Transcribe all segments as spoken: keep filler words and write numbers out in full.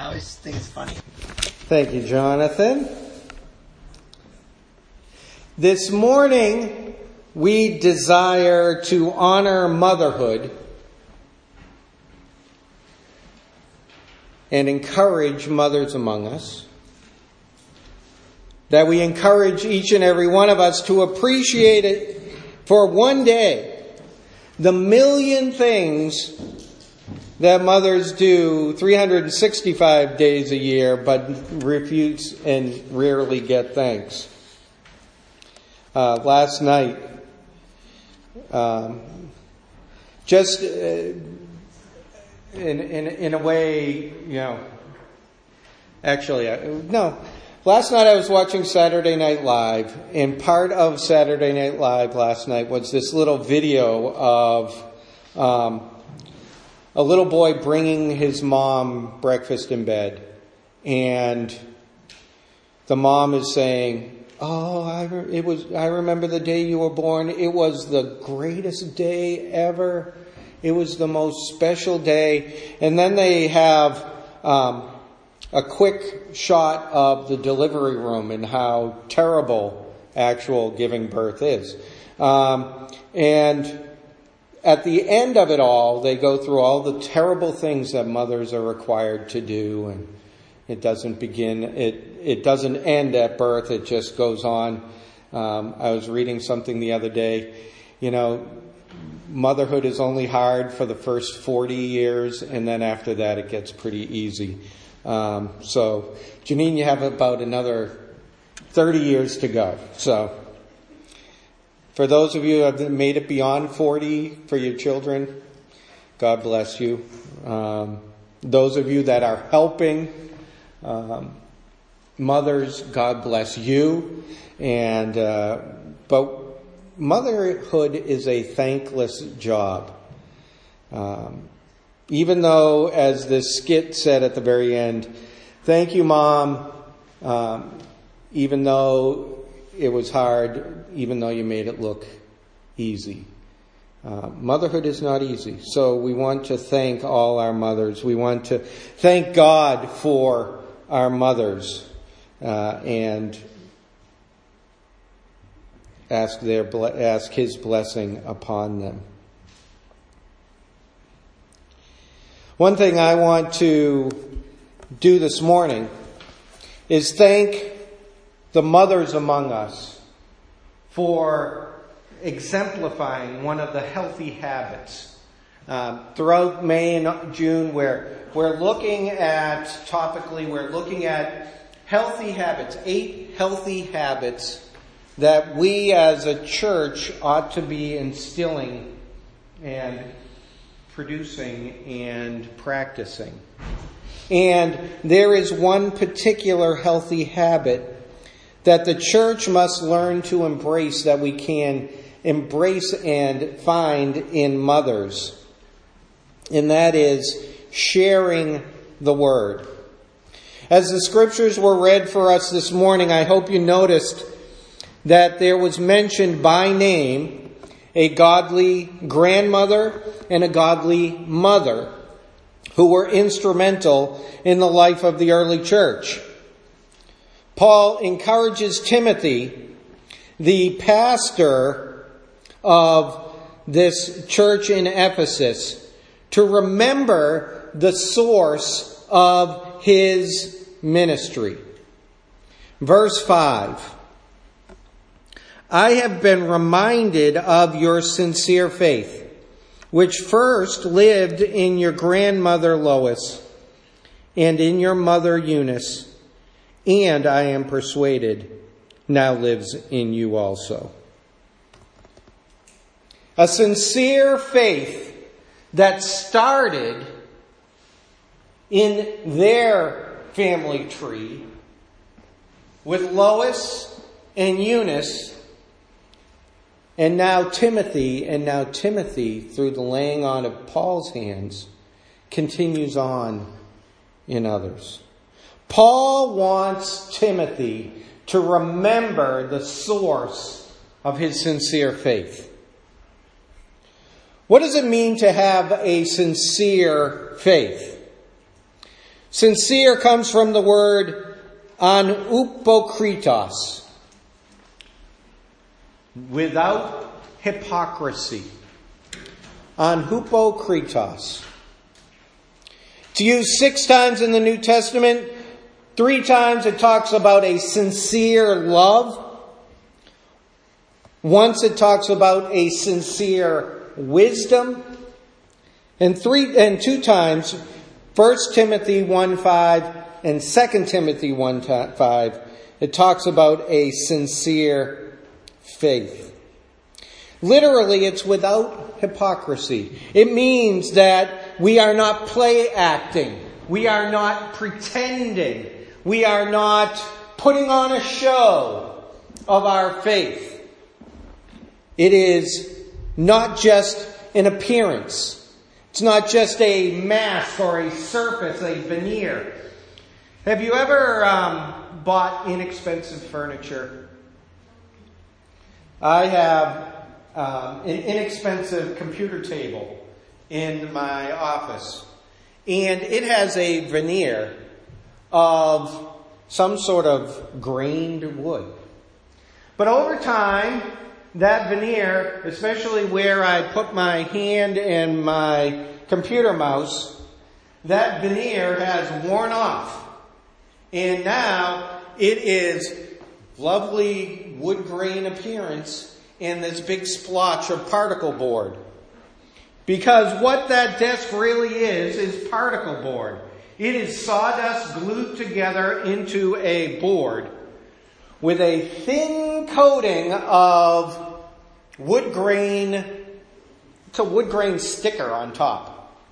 I always think it's funny. Thank you, Jonathan. This morning, we desire to honor motherhood and encourage mothers among us. That we encourage each and every one of us to appreciate it for one day, the million things that mothers do three hundred sixty-five days a year, but refuse and rarely get thanks. Uh, last night, um, just uh, in, in in a way, you know, actually, I, no. Last night I was watching Saturday Night Live, and part of Saturday Night Live last night was this little video of um, a little boy bringing his mom breakfast in bed, and the mom is saying, "Oh, I re- it was. I remember the day you were born. It was the greatest day ever. It was the most special day." And then they have um, a quick shot of the delivery room and how terrible actual giving birth is. Um, and at the end of it all, they go through all the terrible things that mothers are required to do, and it doesn't begin. It it doesn't end at birth. It just goes on. Um, I was reading something the other day. You know, motherhood is only hard for the first forty years, and then after that, it gets pretty easy. Um, so, Janine, you have about another thirty years to go. So, for those of you who have made it beyond forty for your children, God bless you. Um, those of you that are helping um, mothers, God bless you. And uh, but motherhood is a thankless job. Um, even though, as this skit said at the very end, "Thank you, Mom," um, even though it was hard, even though you made it look easy. Uh, motherhood is not easy. So we want to thank all our mothers. We want to thank God for our mothers uh, and ask their ask His blessing upon them. One thing I want to do this morning is thank the mothers among us for exemplifying one of the healthy habits. Um, throughout May and June, we're, we're looking at, topically, we're looking at healthy habits, eight healthy habits that we as a church ought to be instilling and producing and practicing. And there is one particular healthy habit that the church must learn to embrace, that we can embrace and find in mothers. And that is sharing the word. As the scriptures were read for us this morning, I hope you noticed that there was mentioned by name a godly grandmother and a godly mother who were instrumental in the life of the early church. Paul encourages Timothy, the pastor of this church in Ephesus, to remember the source of his ministry. Verse five. "I have been reminded of your sincere faith, which first lived in your grandmother Lois and in your mother Eunice, and I am persuaded now lives in you also." A sincere faith that started in their family tree with Lois and Eunice, and now Timothy, and now Timothy, through the laying on of Paul's hands, continues on in others. Paul wants Timothy to remember the source of his sincere faith. What does it mean to have a sincere faith? Sincere comes from the word anupokritos, without hypocrisy. Anupokritos. It's used six times in the New Testament. Three times it talks about a sincere love. Once it talks about a sincere wisdom. And three and two times, First Timothy one five and Second Timothy one five, it talks about a sincere faith. Literally, it's without hypocrisy. It means that we are not play acting. We are not pretending. We are not putting on a show of our faith. It is not just an appearance. It's not just a mask or a surface, a veneer. Have you ever um, bought inexpensive furniture? I have um, an inexpensive computer table in my office. And it has a veneer of some sort of grained wood. But over time, that veneer, especially where I put my hand and my computer mouse, that veneer has worn off. And now it is lovely wood grain appearance and this big splotch of particle board. Because what that desk really is, is particle board. It is sawdust glued together into a board with a thin coating of wood grain. It's a wood grain sticker on top.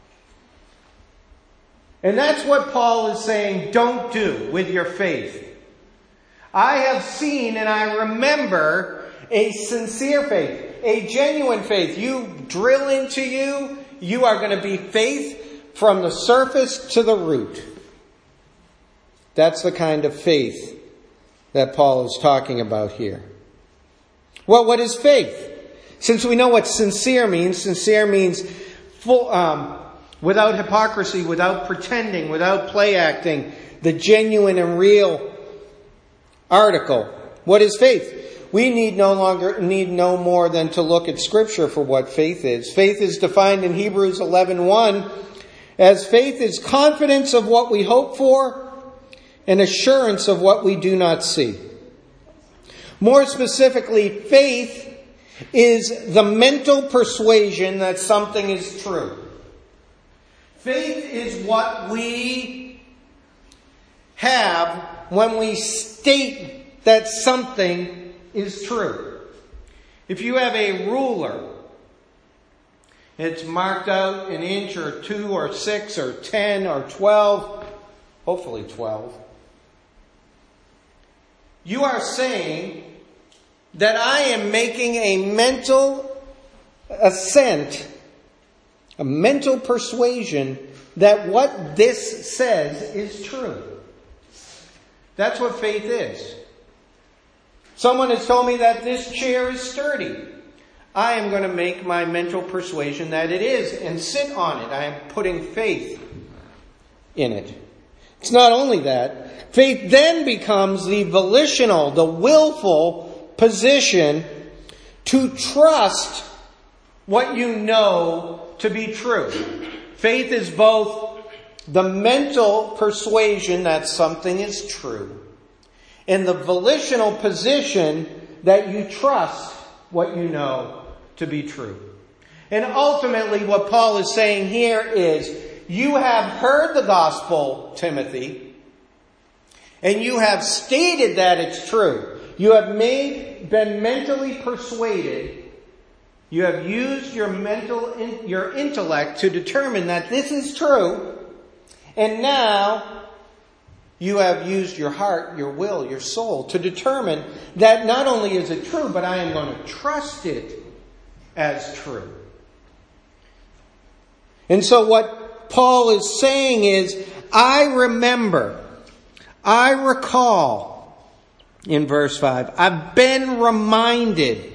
And that's what Paul is saying, don't do with your faith. I have seen and I remember a sincere faith, a genuine faith. You drill into you, you are going to be faith from the surface to the root. That's the kind of faith that Paul is talking about here. Well, what is faith? Since we know what sincere means, sincere means full, um, without hypocrisy, without pretending, without play acting, the genuine and real article. What is faith? We need no longer need no more than to look at Scripture for what faith is. Faith is defined in Hebrews eleven one as faith is confidence of what we hope for and assurance of what we do not see. More specifically, faith is the mental persuasion that something is true. Faith is what we have when we state that something is true. If you have a ruler, it's marked out an inch or two or six or ten or twelve, hopefully twelve. You are saying that I am making a mental assent, a mental persuasion that what this says is true. That's what faith is. Someone has told me that this chair is sturdy. I am going to make my mental persuasion that it is and sit on it. I am putting faith in it. It's not only that. Faith then becomes the volitional, the willful position to trust what you know to be true. Faith is both the mental persuasion that something is true and the volitional position that you trust what you know to be true. And ultimately what Paul is saying here is, you have heard the gospel, Timothy, and you have stated that it's true. You have made, been mentally persuaded. You have used your mental, your intellect to determine that this is true. And now you have used your heart, your will, your soul to determine that not only is it true, but I am going to trust it as true. And so what Paul is saying is, I remember, I recall, in verse five, I've been reminded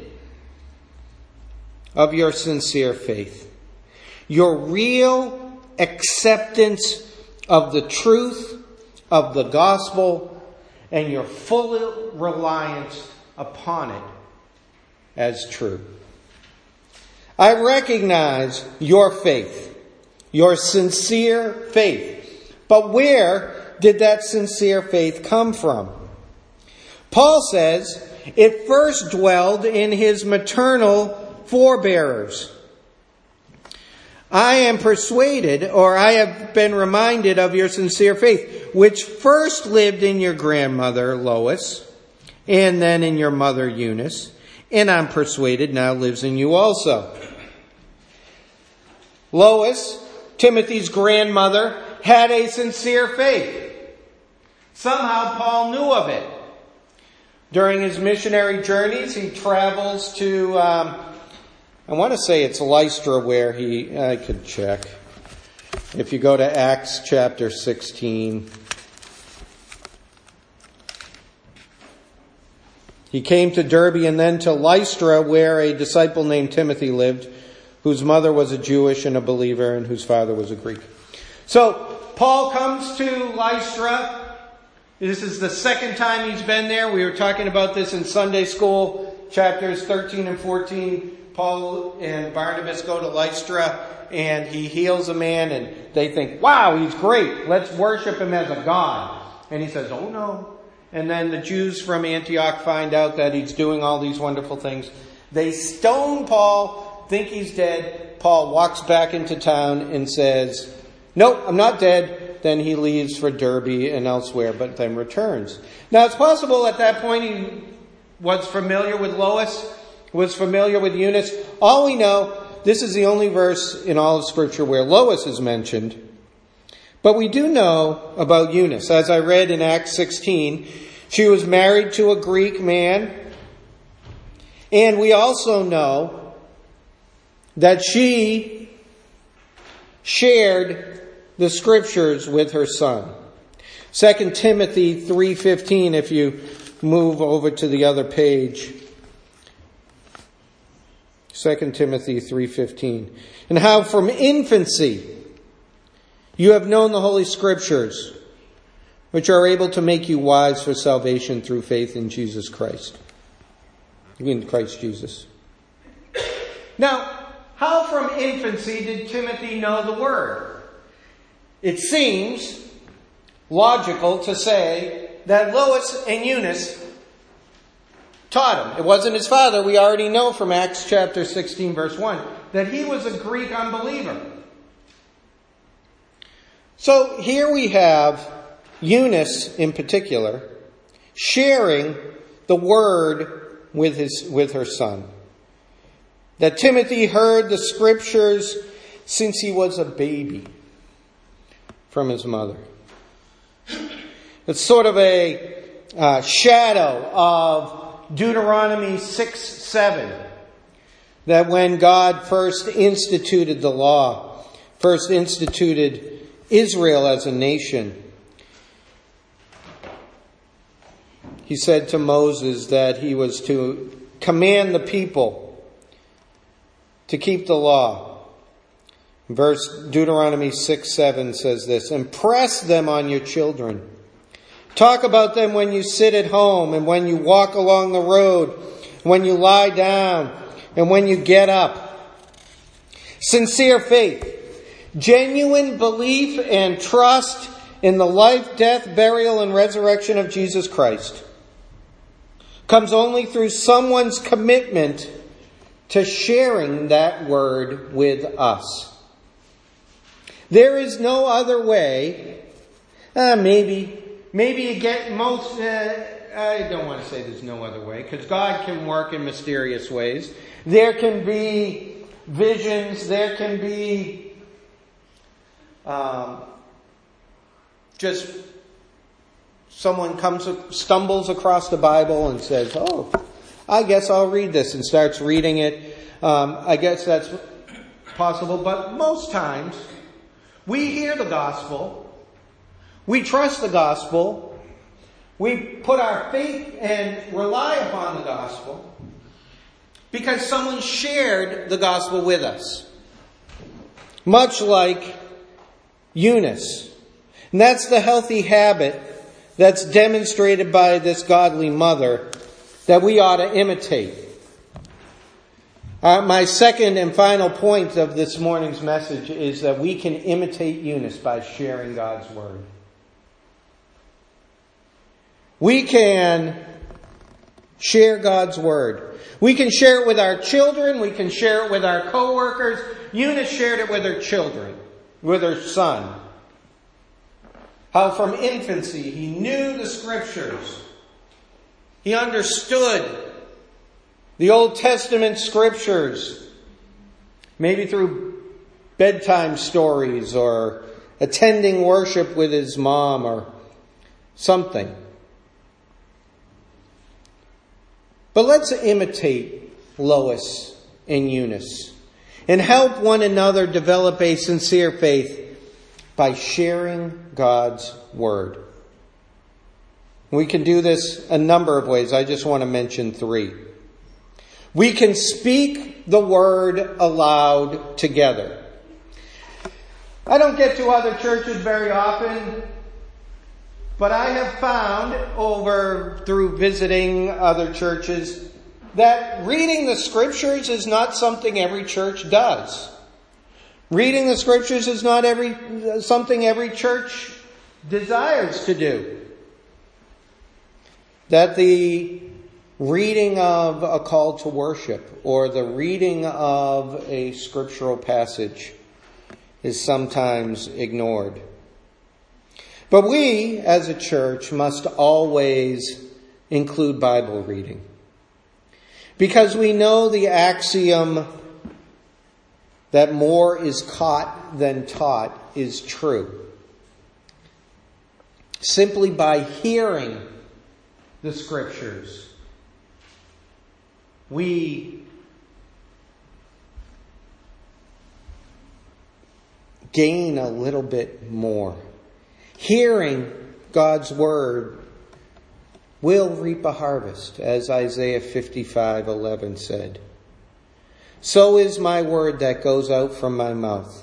of your sincere faith, your real acceptance of the truth of the gospel and your full reliance upon it as true. I recognize your faith, your sincere faith. But where did that sincere faith come from? Paul says it first dwelled in his maternal forebearers. I am persuaded, or I have been reminded of your sincere faith, which first lived in your grandmother Lois, and then in your mother Eunice, and I'm persuaded now lives in you also. Lois, Timothy's grandmother, had a sincere faith. Somehow Paul knew of it. During his missionary journeys, he travels to, um, I want to say it's Lystra where he, I could check. If you go to Acts chapter sixteen. He came to Derbe and then to Lystra where a disciple named Timothy lived, whose mother was a Jewish and a believer and whose father was a Greek. So Paul comes to Lystra. This is the second time he's been there. We were talking about this in Sunday school, chapters thirteen and fourteen. Paul and Barnabas go to Lystra and he heals a man and they think, wow, he's great. Let's worship him as a god. And he says, oh no. And then the Jews from Antioch find out that he's doing all these wonderful things. They stone Paul, think he's dead. Paul walks back into town and says, nope, I'm not dead. Then he leaves for Derbe and elsewhere, but then returns. Now it's possible at that point he was familiar with Lois, was familiar with Eunice. All we know, this is the only verse in all of Scripture where Lois is mentioned. But we do know about Eunice. As I read in Acts sixteen, she was married to a Greek man. And we also know that she shared the Scriptures with her son. Second Timothy three fifteen, if you move over to the other page. Second Timothy three fifteen. And how from infancy you have known the Holy Scriptures, which are able to make you wise for salvation through faith in Jesus Christ. In Christ Jesus. Now, how from infancy did Timothy know the Word? It seems logical to say that Lois and Eunice taught him. It wasn't his father. We already know from Acts chapter sixteen, verse one, that he was a Greek unbeliever. So here we have Eunice in particular sharing the Word with his with her son. That Timothy heard the Scriptures since he was a baby from his mother. It's sort of a uh, shadow of Deuteronomy six seven. That when God first instituted the law, first instituted Israel as a nation, he said to Moses that he was to command the people to keep the law. Verse Deuteronomy six seven says this, impress them on your children. Talk about them when you sit at home and when you walk along the road, when you lie down and when you get up. Sincere faith, genuine belief and trust in the life, death, burial, and resurrection of Jesus Christ comes only through someone's commitment to sharing that word with us. There is no other way. Uh, maybe, maybe you get most, uh, I don't want to say there's no other way, because God can work in mysterious ways. There can be visions, there can be Um, just someone comes, stumbles across the Bible and says, oh, I guess I'll read this, and starts reading it. Um, I guess that's possible. But most times, we hear the gospel. We trust the gospel. We put our faith and rely upon the gospel because someone shared the gospel with us. Much like Eunice. And that's the healthy habit that's demonstrated by this godly mother that we ought to imitate. Uh, my second and final point of this morning's message is that we can imitate Eunice by sharing God's Word. We can share God's Word. We can share it with our children. We can share it with our co-workers. Eunice shared it with her children, with her son. How from infancy he knew the Scriptures. He understood the Old Testament Scriptures, maybe through bedtime stories or attending worship with his mom or something. But let's imitate Lois and Eunice and help one another develop a sincere faith by sharing God's Word. We can do this a number of ways. I just want to mention three. We can speak the Word aloud together. I don't get to other churches very often, but I have found over through visiting other churches that reading the Scriptures is not something every church does. Reading the Scriptures is not every something every church desires to do. That the reading of a call to worship or the reading of a scriptural passage is sometimes ignored. But we, as a church, must always include Bible reading. Because we know the axiom that more is caught than taught is true. Simply by hearing the Scriptures, we gain a little bit more. Hearing God's Word will reap a harvest, as Isaiah fifty-five eleven said. So is my word that goes out from my mouth.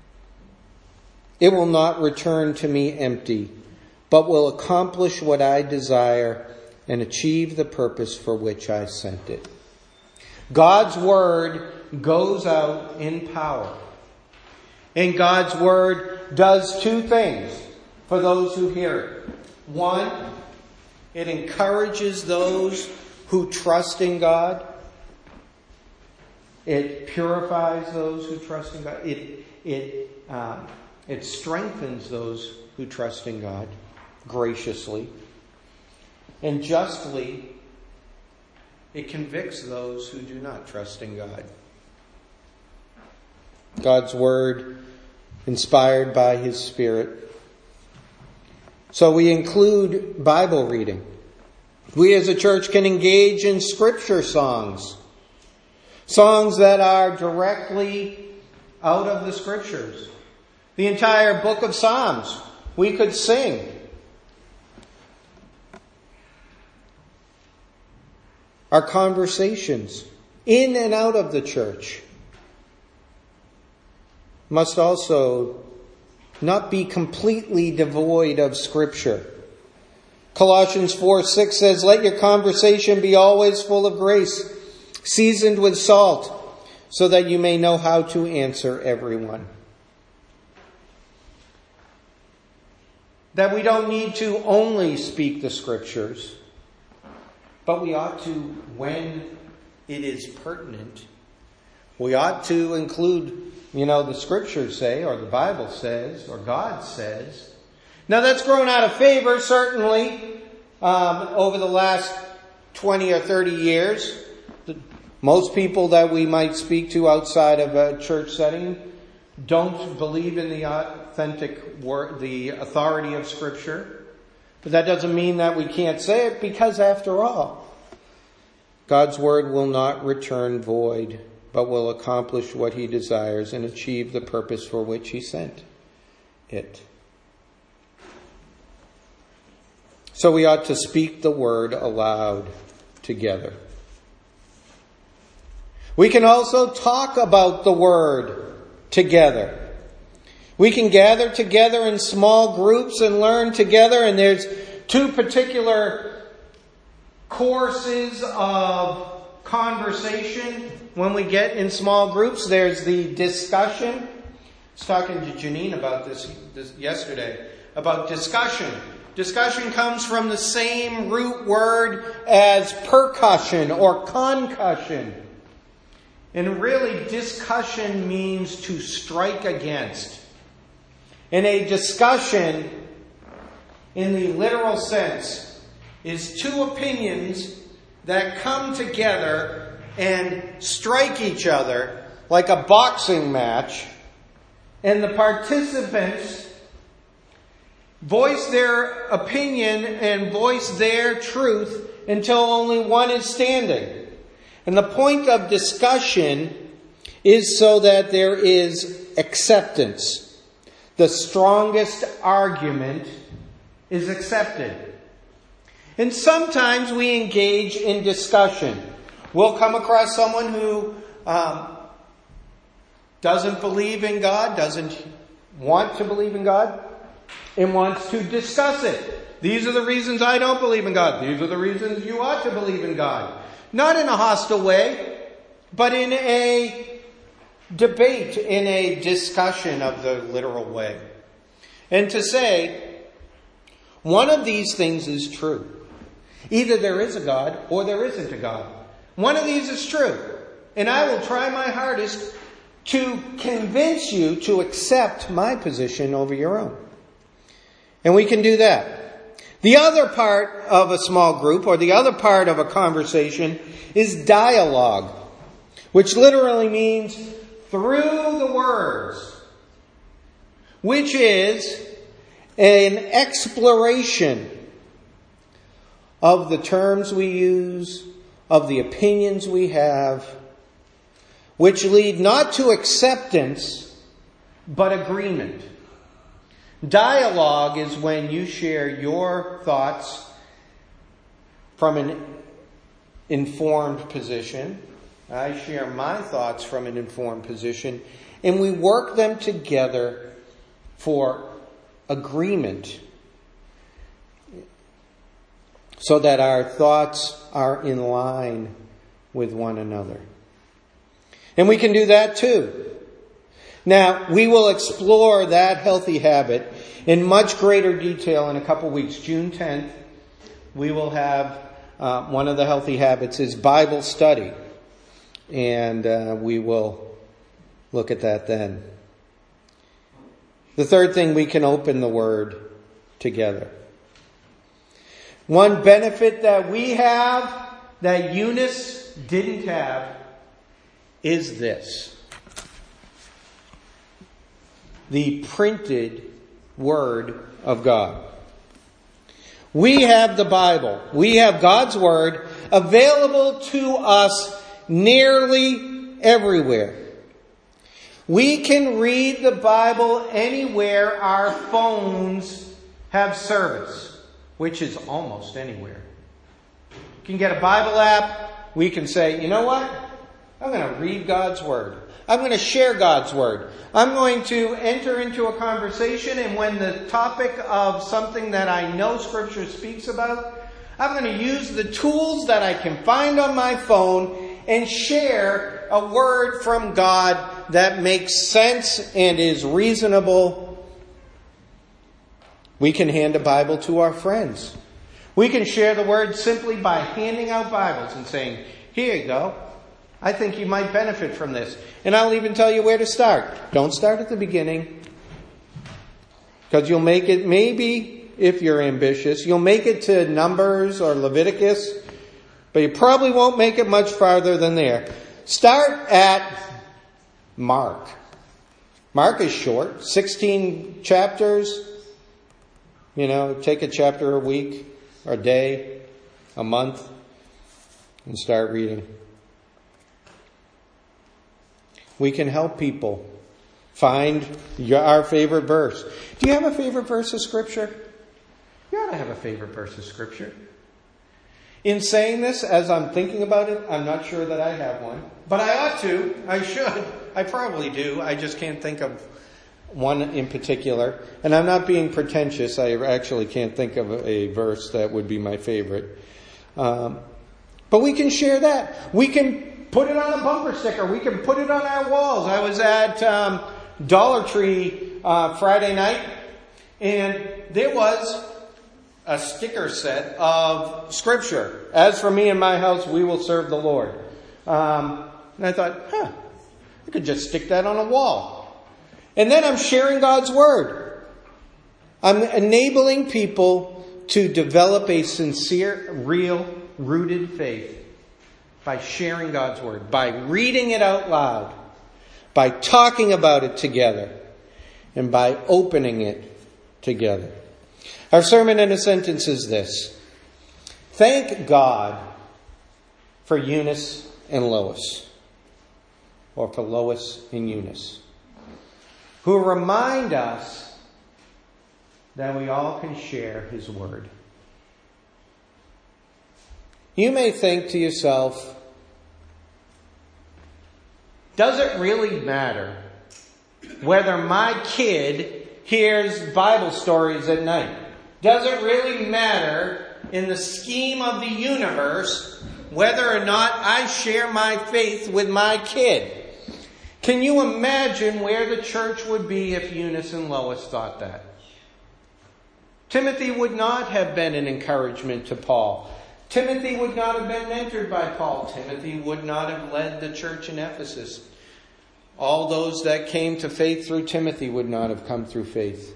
It will not return to me empty, but will accomplish what I desire and achieve the purpose for which I sent it. God's Word goes out in power. And God's Word does two things for those who hear it. One, it encourages those who trust in God. It purifies those who trust in God. It, it, uh, it strengthens those who trust in God graciously. And justly, it convicts those who do not trust in God. God's Word, inspired by His Spirit. So we include Bible reading. We as a church can engage in Scripture songs. Songs that are directly out of the Scriptures. The entire book of Psalms we could sing. Our conversations in and out of the church must also not be completely devoid of Scripture. Colossians four six says, "Let your conversation be always full of grace, seasoned with salt, so that you may know how to answer everyone." That we don't need to only speak the Scriptures, but we ought to, when it is pertinent, we ought to include, you know, the Scriptures say, or the Bible says, or God says. Now that's grown out of favor, certainly, um, over the last twenty or thirty years. Most people that we might speak to outside of a church setting don't believe in the authentic word, the authority of Scripture. But that doesn't mean that we can't say it, because after all, God's Word will not return void, but will accomplish what He desires and achieve the purpose for which He sent it. So we ought to speak the Word aloud together. We can also talk about the Word together. We can gather together in small groups and learn together. And there's two particular courses of conversation when we get in small groups. There's the discussion. I was talking to Janine about this, this yesterday, about discussion. Discussion comes from the same root word as percussion or concussion. And really, discussion means to strike against. And a discussion, in the literal sense, is two opinions that come together and strike each other like a boxing match. And the participants voice their opinion and voice their truth until only one is standing. And the point of discussion is so that there is acceptance. The strongest argument is accepted. And sometimes we engage in discussion. We'll come across someone who um, doesn't believe in God, doesn't want to believe in God, and wants to discuss it. These are the reasons I don't believe in God. These are the reasons you ought to believe in God. Not in a hostile way, but in a debate, in a discussion of the literal way. And to say, one of these things is true. Either there is a God or there isn't a God. One of these is true. And I will try my hardest to convince you to accept my position over your own. And we can do that. The other part of a small group, or the other part of a conversation, is dialogue, which literally means through the words, which is an exploration of the terms we use, of the opinions we have, which lead not to acceptance, but agreement. Dialogue is when you share your thoughts from an informed position. I share my thoughts from an informed position. And we work them together for agreement so that our thoughts are in line with one another. And we can do that too. Now, we will explore that healthy habit in much greater detail in a couple weeks. June tenth, we will have uh, one of the healthy habits is Bible study. And uh, we will look at that then. The third thing, we can open the Word together. One benefit that we have that Eunice didn't have is this. The printed Word of God. We have the Bible. We have God's Word available to us nearly everywhere. We can read the Bible anywhere our phones have service, which is almost anywhere. You can get a Bible app. We can say, you know what? I'm going to read God's Word. I'm going to share God's Word. I'm going to enter into a conversation, and when the topic of something that I know Scripture speaks about, I'm going to use the tools that I can find on my phone and share a word from God that makes sense and is reasonable. We can hand a Bible to our friends. We can share the Word simply by handing out Bibles and saying, here you go. I think you might benefit from this. And I'll even tell you where to start. Don't start at the beginning. Because you'll make it, maybe, if you're ambitious, you'll make it to Numbers or Leviticus. But you probably won't make it much farther than there. Start at Mark. Mark is short. sixteen chapters. You know, take a chapter a week, or a day, a month, and start reading. We can help people find your, our favorite verse. Do you have a favorite verse of Scripture? You ought to have a favorite verse of Scripture. In saying this, as I'm thinking about it, I'm not sure that I have one. But I ought to. I should. I probably do. I just can't think of one in particular. And I'm not being pretentious. I actually can't think of a verse that would be my favorite. Um, but we can share that. We can put it on a bumper sticker. We can put it on our walls. I was at um, Dollar Tree uh, Friday night, and there was a sticker set of Scripture. As for me and my house, we will serve the Lord. Um, and I thought, huh, I could just stick that on a wall. And then I'm sharing God's Word. I'm enabling people to develop a sincere, real, rooted faith by sharing God's Word, by reading it out loud, by talking about it together, and by opening it together. Our sermon in a sentence is this: thank God for Eunice and Lois, or for Lois and Eunice, who remind us that we all can share His Word. You may think to yourself, does it really matter whether my kid hears Bible stories at night? Does it really matter in the scheme of the universe whether or not I share my faith with my kid? Can you imagine where the church would be if Eunice and Lois thought that? Timothy would not have been an encouragement to Paul. Timothy would not have been mentored by Paul. Timothy would not have led the church in Ephesus. All those that came to faith through Timothy would not have come through faith.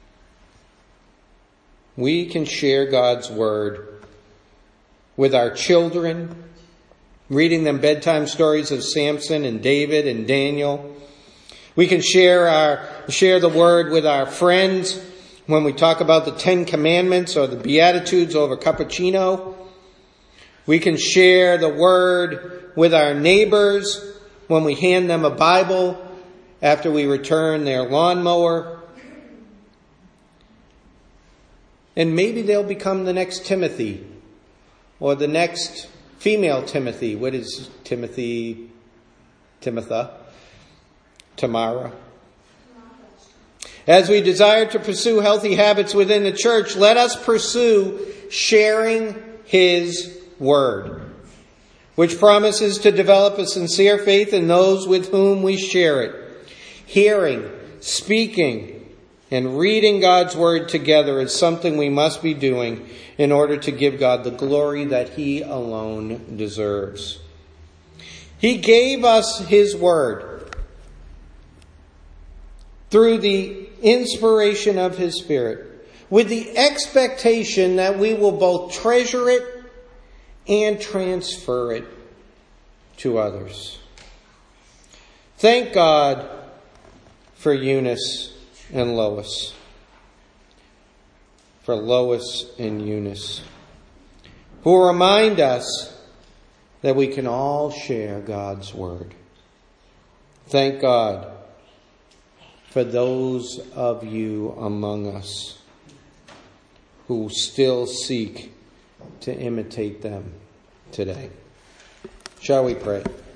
We can share God's Word with our children, reading them bedtime stories of Samson and David and Daniel. We can share our share the Word with our friends when we talk about the Ten Commandments or the Beatitudes over cappuccino. We can share the Word with our neighbors when we hand them a Bible after we return their lawnmower. And maybe they'll become the next Timothy, or the next female Timothy. What is Timothy? Timothy? Tamara? As we desire to pursue healthy habits within the church, let us pursue sharing His Word, which promises to develop a sincere faith in those with whom we share it. Hearing, speaking, and reading God's Word together is something we must be doing in order to give God the glory that He alone deserves. He gave us His Word through the inspiration of His Spirit, with the expectation that we will both treasure it and transfer it to others. Thank God for Eunice and Lois. For Lois and Eunice, who remind us that we can all share God's Word. Thank God for those of you among us who still seek to imitate them today. Shall we pray?